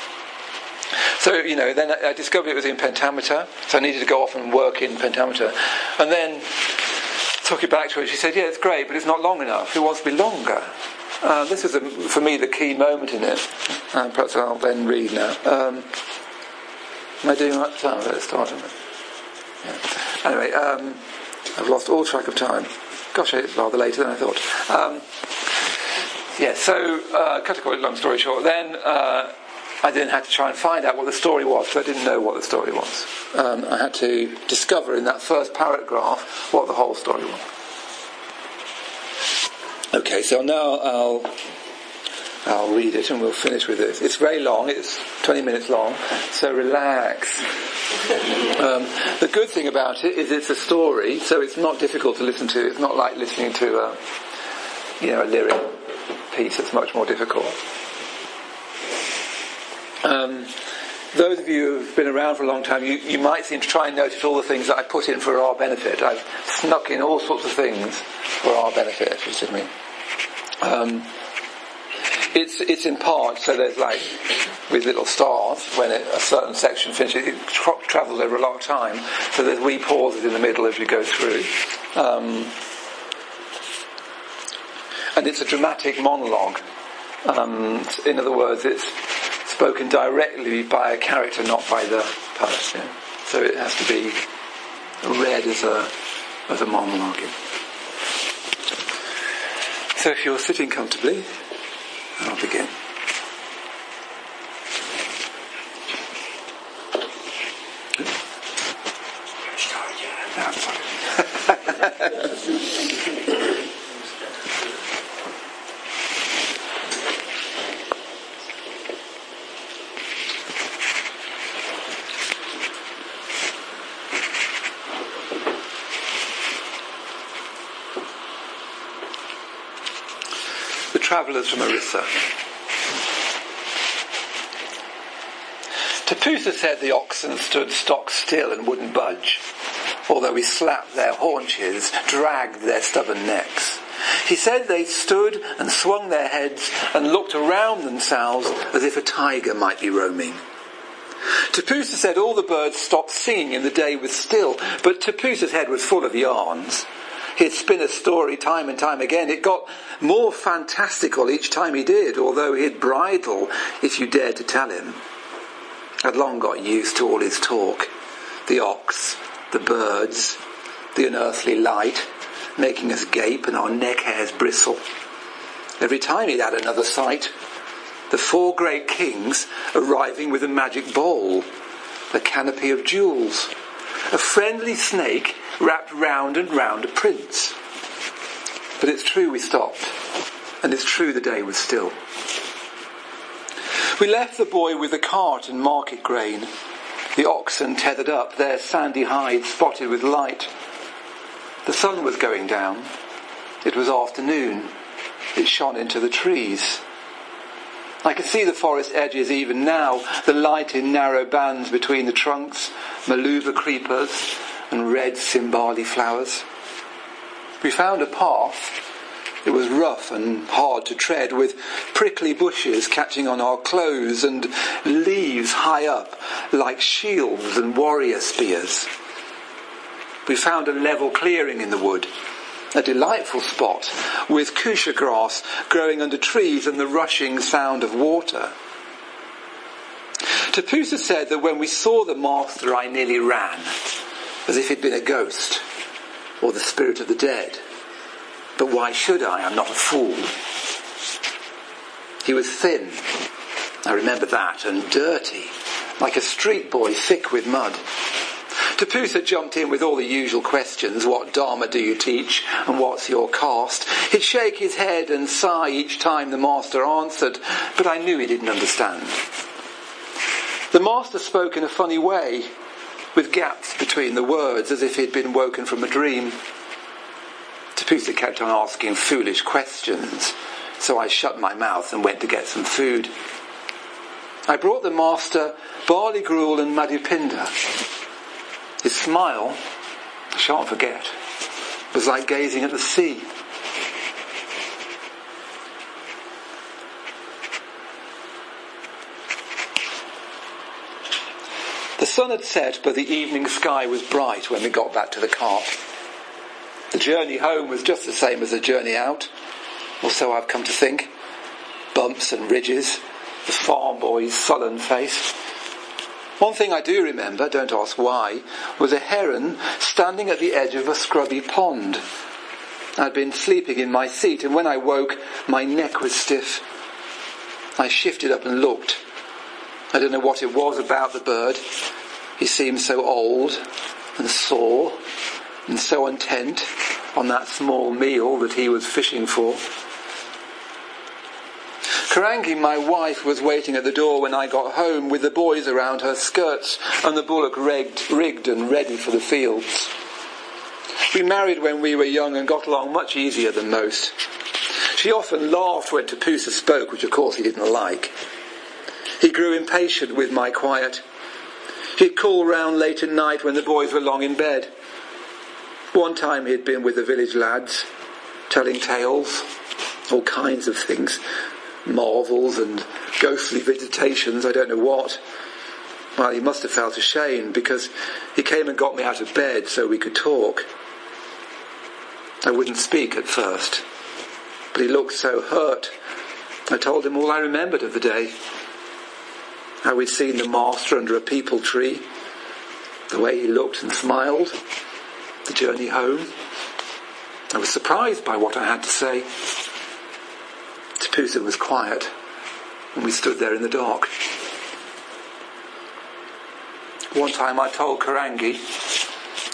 So, you know, then I discovered it was in pentameter, so I needed to go off and work in pentameter. And then took it back to her, she said, yeah, it's great, but it's not long enough. It wants to be longer. Uh, this is, a, for me, the key moment in it. Uh, perhaps I'll then read now. Um, am I doing much time? Let's start. Yeah. Anyway, um, I've lost all track of time. Gosh, it's rather later than I thought. Um, yeah, so, uh, cut a quite long story short, then uh, I then had to try and find out what the story was, because I didn't know what the story was. Um, I had to discover in that first paragraph what the whole story was. Okay, so now I'll I'll read it and we'll finish with this. It's very long, it's twenty minutes long, so relax. Um, the good thing about it is it's a story, so it's not difficult to listen to. It's not like listening to a, you know, a lyric piece. It's much more difficult. Um, those of you who've been around for a long time, you, you might seem to try and notice all the things that I put in for our benefit. I've snuck in all sorts of things for our benefit, if you see what I mean. Um, it's it's in part, so there's like, with little stars, when it, a certain section finishes, it tra- travels over a lot of time, so there's wee pauses in the middle as we go through. Um, and it's a dramatic monologue. Um, in other words, it's spoken directly by a character, not by the poet. Yeah? So it has to be read as a as a monologue. Yeah? So if you're sitting comfortably, I'll begin. that. Sorry. The Travellers from Orissa. Tepoosa said the oxen stood stock still and wouldn't budge, although he slapped their haunches, dragged their stubborn necks. He said they stood and swung their heads and looked around themselves as if a tiger might be roaming. Tepoosa said all the birds stopped singing and the day was still, but Tepoosa's head was full of yarns. He'd spin a story time and time again. It got more fantastical each time he did, although he'd bridle if you dared to tell him. I'd long got used to all his talk. The ox, the birds, the unearthly light, making us gape and our neck hairs bristle. Every time he'd add another sight, the four great kings arriving with a magic bowl, a canopy of jewels, a friendly snake wrapped round and round a prince. But it's true we stopped, and it's true the day was still. We left the boy with the cart and market grain, the oxen tethered up, their sandy hides spotted with light. The sun was going down. It was afternoon. It shone into the trees. I could see the forest edges even now, the light in narrow bands between the trunks, maluva creepers and red cymbali flowers. We found a path. It was rough and hard to tread, with prickly bushes catching on our clothes and leaves high up like shields and warrior spears. We found a level clearing in the wood, a delightful spot with kusha grass growing under trees and the rushing sound of water. Tepoosa said that when we saw the master I nearly ran, as if he'd been a ghost or the spirit of the dead. But why should I? I'm not a fool. He was thin, I remember that, and dirty, like a street boy thick with mud. Tepoosa jumped in with all the usual questions. What dharma do you teach? And what's your caste? He'd shake his head and sigh each time the master answered, but I knew he didn't understand. The master spoke in a funny way, with gaps between the words, as if he'd been woken from a dream. Tepoosa kept on asking foolish questions, so I shut my mouth and went to get some food. I brought the master barley gruel and madhupinda. His smile, I shan't forget, was like gazing at the sea. The sun had set, but the evening sky was bright when we got back to the cart. The journey home was just the same as the journey out, or so I've come to think. Bumps and ridges, the farm boy's sullen face. One thing I do remember, don't ask why, was a heron standing at the edge of a scrubby pond. I'd been sleeping in my seat, and when I woke, my neck was stiff. I shifted up and looked. I don't know what it was about the bird. He seemed so old and sore and so intent on that small meal that he was fishing for. Karangi, my wife, was waiting at the door when I got home with the boys around her skirts and the bullock rigged, rigged and ready for the fields. We married when we were young and got along much easier than most. She often laughed when Tepoosa spoke, which of course he didn't like. He grew impatient with my quiet. He'd call round late at night when the boys were long in bed. One time he'd been with the village lads, telling tales, all kinds of things, marvels and ghostly visitations, I don't know what. Well, he must have felt ashamed, because he came and got me out of bed so we could talk. I wouldn't speak at first, but he looked so hurt. I told him all I remembered of the day. How we'd seen the master under a peepal tree, the way he looked and smiled, the journey home. I was surprised by what I had to say. Tepoosa was quiet, and we stood there in the dark. One time I told Karangi,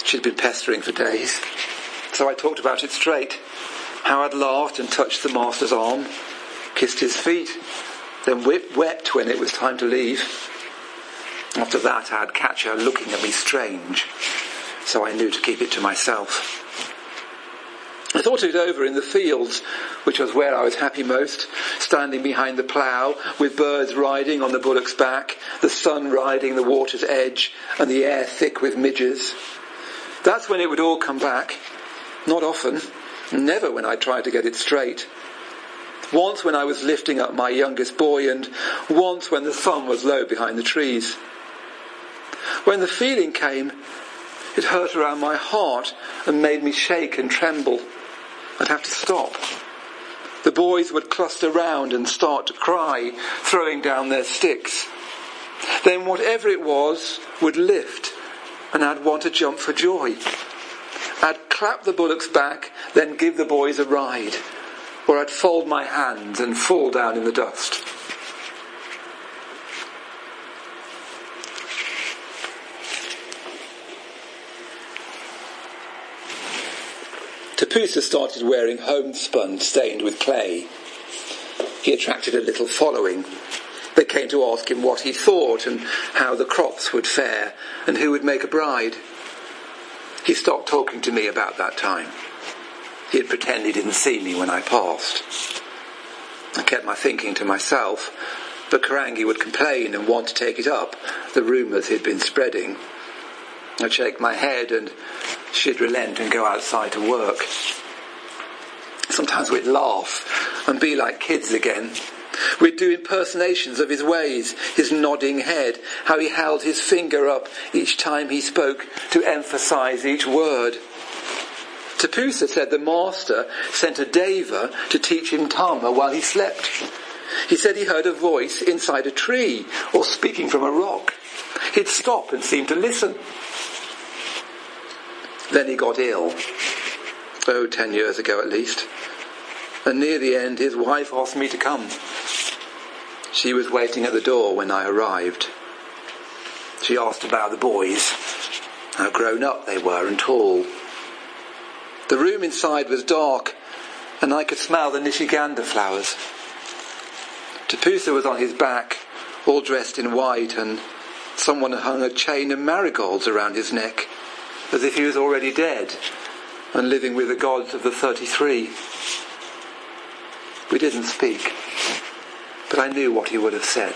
She'd been pestering for days. So I talked about it straight. How I'd laughed and touched the master's arm, kissed his feet, then wept when it was time to leave. After that, I'd catch her looking at me strange, so I knew to keep it to myself. I thought it over in the fields, which was where I was happy most, standing behind the plough, with birds riding on the bullock's back, the sun riding the water's edge, and the air thick with midges. That's when it would all come back. Not often, never when I tried to get it straight. Once when I was lifting up my youngest boy, and once when the sun was low behind the trees. When the feeling came, it hurt around my heart and made me shake and tremble. I'd have to stop. The boys would cluster round and start to cry, throwing down their sticks. Then whatever it was would lift, and I'd want to jump for joy. I'd clap the bullock's back, then give the boys a ride, or I'd fold my hands and fall down in the dust. Tapusa started wearing homespun stained with clay. He attracted a little following. They came to ask him what he thought and how the crops would fare and who would make a bride. He stopped talking to me about that time. He'd pretend he didn't see me when I passed. I kept my thinking to myself, but Karangi would complain and want to take it up, the rumours he'd been spreading. I'd shake my head and she'd relent and go outside to work. Sometimes we'd laugh and be like kids again. We'd do impersonations of his ways, his nodding head, how he held his finger up each time he spoke to emphasise each word. Tapusa said the master sent a deva to teach him Tama while he slept. He said he heard a voice inside a tree or speaking from a rock. He'd stop and seem to listen. Then he got ill. Oh, ten years ago at least. And near the end his wife asked me to come. She was waiting at the door when I arrived. She asked about the boys, how grown up they were and tall. The room inside was dark and I could smell the Nishiganda flowers. Tapusa was on his back, all dressed in white, and someone hung a chain of marigolds around his neck, as if he was already dead and living with the gods of the thirty-three. We didn't speak, but I knew what he would have said.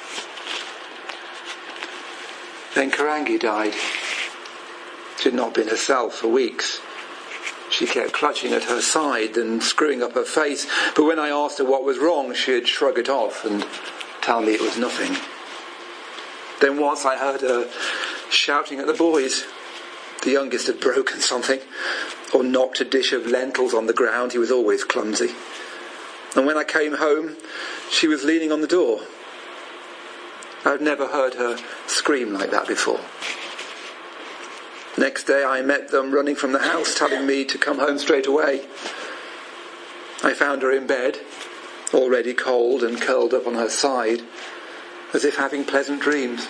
Then Karangi died. She'd not been herself for weeks. She kept clutching at her side and screwing up her face, but when I asked her what was wrong, she'd shrug it off and tell me it was nothing. Then once I heard her shouting at the boys. The youngest had broken something, or knocked a dish of lentils on the ground. He was always clumsy. And when I came home, she was leaning on the door. I'd never heard her scream like that before. Next day I met them running from the house, telling me to come home straight away. I found her in bed, already cold and curled up on her side, as if having pleasant dreams.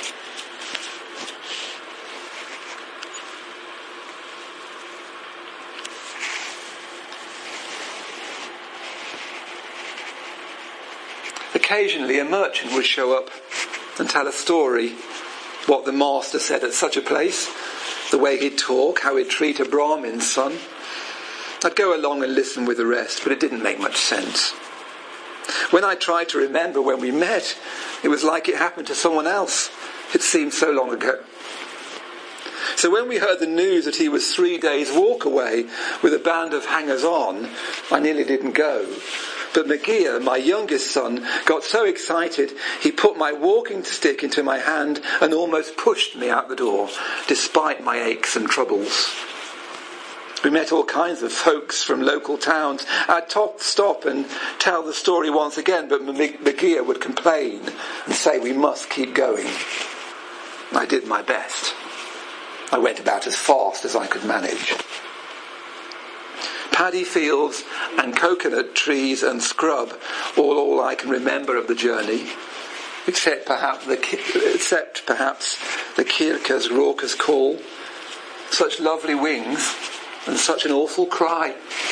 Occasionally a merchant would show up and tell a story, what the master said at such a place, the way he'd talk, how he'd treat a Brahmin's son. I'd go along and listen with the rest, but it didn't make much sense. When I tried to remember when we met, it was like it happened to someone else. It seemed so long ago. So when we heard the news that he was three days' walk away with a band of hangers-on, I nearly didn't go. But Magia, my youngest son, got so excited he put my walking stick into my hand and almost pushed me out the door, despite my aches and troubles. We met all kinds of folks from local towns. I'd talk, stop and tell the story once again, but Magia would complain and say we must keep going. I did my best. I went about as fast as I could manage. Paddy fields and coconut trees and scrub, all all I can remember of the journey, except perhaps the except perhaps the Kirka's raucous call. such lovely wings, and such an awful cry.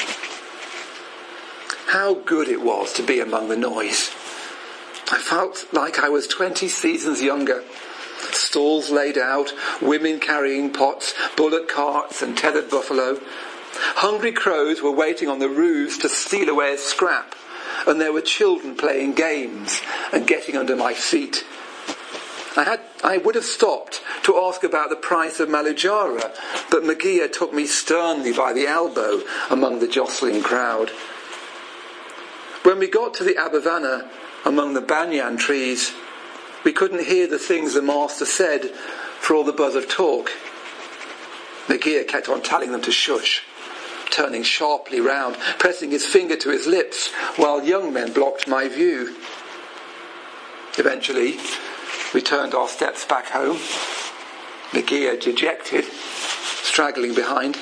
How good it was to be among the noise. I felt like I was twenty seasons younger. Stalls laid out, women carrying pots, bullock carts and tethered buffalo. Hungry crows were waiting on the roofs to steal away a scrap, and there were children playing games and getting under my feet. I had, I would have stopped to ask about the price of Malujara, but Magia took me sternly by the elbow among the jostling crowd. When we got to the Abhavana among the banyan trees, we couldn't hear the things the master said for all the buzz of talk. Magia kept on telling them to shush, turning sharply round, pressing his finger to his lips, while young men blocked my view. Eventually, we turned our steps back home, Magia dejected, straggling behind.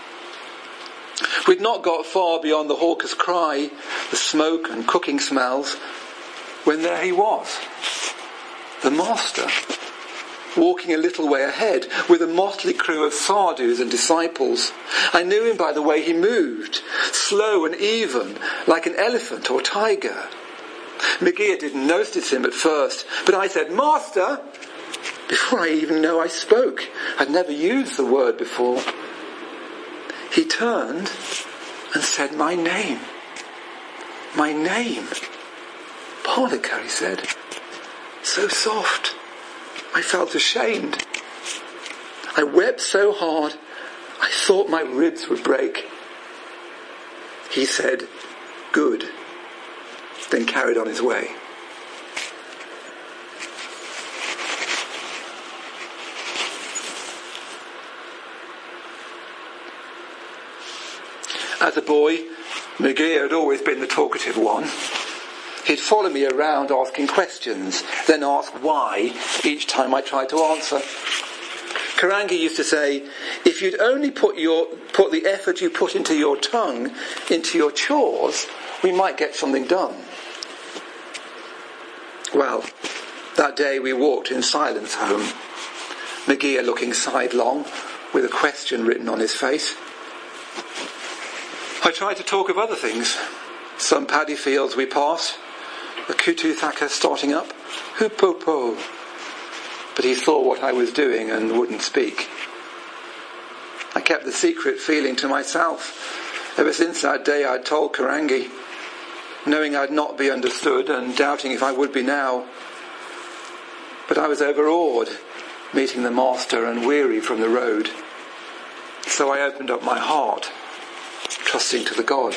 We'd not got far beyond the hawker's cry, the smoke and cooking smells, when there he was, the master, walking a little way ahead with a motley crew of sadhus and disciples. I knew him by the way he moved, slow and even, like an elephant or tiger. Magia didn't notice him at first, but I said, "Master," before I even know I spoke. I'd never used the word before. He turned and said my name. My name. "Parnika," he said. So soft. I felt ashamed. I wept so hard, I thought my ribs would break. He said, "Good," then carried on his way. As a boy, Magia had always been the talkative one. He'd follow me around asking questions, then ask why each time I tried to answer. Karangi used to say, "If you'd only put your put the effort you put into your tongue into your chores, we might get something done." Well, that day we walked in silence home, Magia looking sidelong with a question written on his face. I tried to talk of other things. Some paddy fields we passed, a kutu thaka starting up, hupopo. But he saw what I was doing and wouldn't speak. I kept the secret feeling to myself. Ever since that day I'd told Karangi, knowing I'd not be understood and doubting if I would be now. But I was overawed meeting the master and weary from the road. So I opened up my heart, trusting to the gods.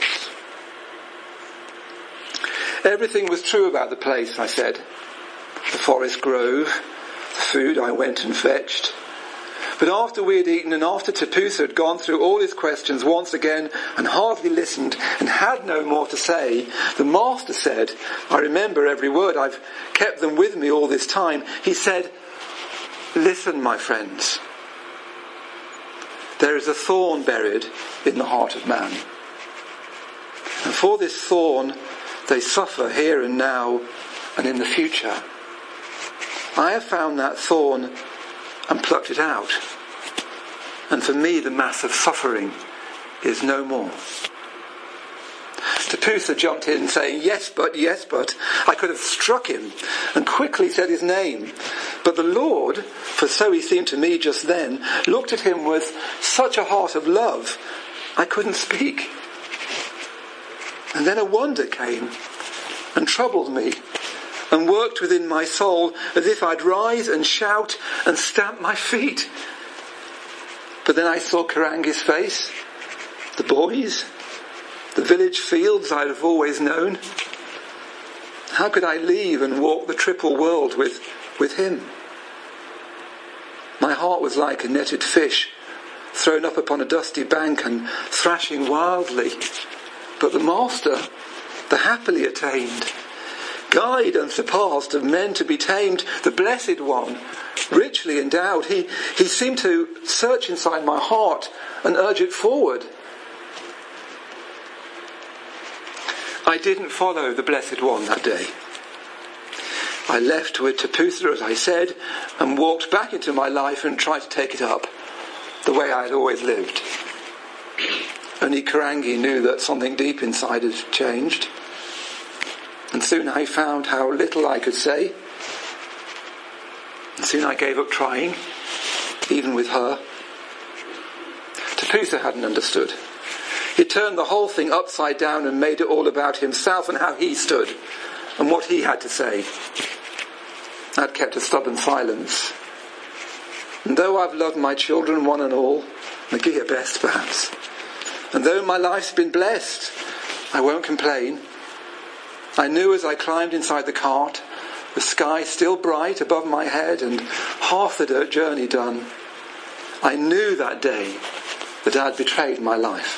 Everything was true about the place, I said. The forest grove, the food I went and fetched. But after we had eaten and after Tapusa had gone through all his questions once again and hardly listened and had no more to say, the master said, I remember every word, I've kept them with me all this time. He said, "Listen, my friends. There is a thorn buried in the heart of man. And for this thorn, they suffer here and now and in the future. I have found that thorn and plucked it out. And for me, the mass of suffering is no more." Tapusa jumped in saying, "Yes, but, yes, but." I could have struck him and quickly said his name. But the Lord, for so he seemed to me just then, looked at him with such a heart of love, I couldn't speak. And then a wonder came and troubled me and worked within my soul as if I'd rise and shout and stamp my feet. But then I saw Karangi's face, the boys, the village fields I'd have always known. How could I leave and walk the triple world with, with him? My heart was like a netted fish thrown up upon a dusty bank and thrashing wildly. But the master, the happily attained, guide unsurpassed of men to be tamed, the blessed one, richly endowed, he, he seemed to search inside my heart and urge it forward. I didn't follow the blessed one that day. I left with Tapusa, as I said, and walked back into my life and tried to take it up. The way I had always lived. Only Karangi knew that something deep inside had changed. And soon I found how little I could say. And soon I gave up trying, even with her. Tapusa hadn't understood. He turned the whole thing upside down and made it all about himself and how he stood and what he had to say. I'd kept a stubborn silence. And though I've loved my children one and all, Nagia best perhaps, and though my life's been blessed, I won't complain. I knew as I climbed inside the cart, the sky still bright above my head and half the dirt journey done. I knew that day that I'd betrayed my life.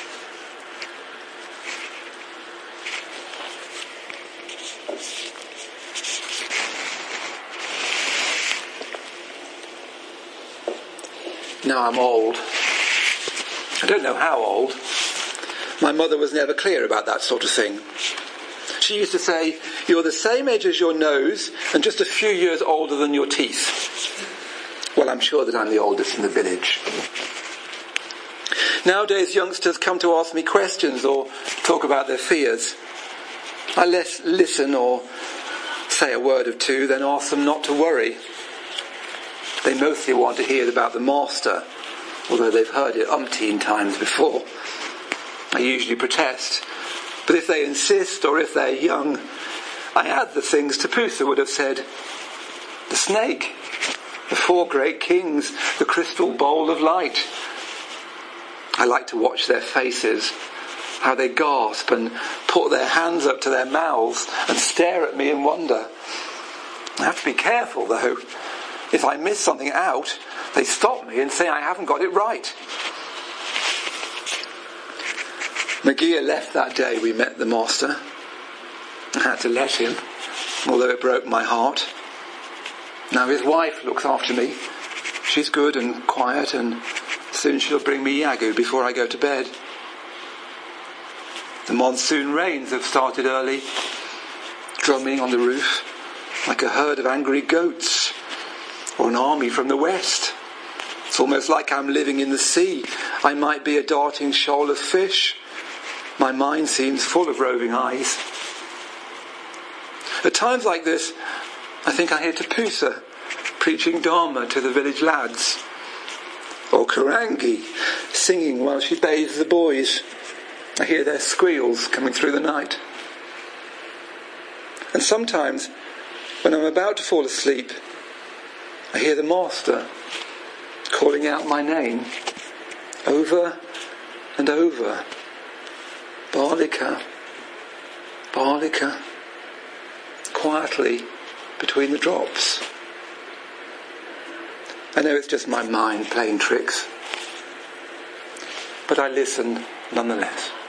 Now I'm old. I don't know how old. My mother was never clear about that sort of thing. She used to say, you're the same age as your nose and just a few years older than your teeth. Well, I'm sure that I'm the oldest in the village. Nowadays, youngsters come to ask me questions or talk about their fears. I less listen or say a word or two, then ask them not to worry. They mostly want to hear about the master, although they've heard it umpteen times before. I usually protest, but if they insist or if they're young, I add the things Tapusa would have said. The snake, the four great kings, the crystal bowl of light. I like to watch their faces, how they gasp and put their hands up to their mouths and stare at me in wonder. I have to be careful though. If I miss something out, they stop me and say I haven't got it right. Nagia left that day we met the master. I had to let him, although it broke my heart. Now his wife looks after me. She's good and quiet, and soon she'll bring me yagu before I go to bed. The monsoon rains have started early, drumming on the roof like a herd of angry goats, or an army from the west. It's almost like I'm living in the sea. I might be a darting shoal of fish. My mind seems full of roving eyes. At times like this, I think I hear Tapusa preaching Dharma to the village lads, or Karangi singing while she bathes the boys. I hear their squeals coming through the night. And sometimes, when I'm about to fall asleep, I hear the master calling out my name over and over. Balika, Balika, quietly between the drops. I know it's just my mind playing tricks, but I listen nonetheless.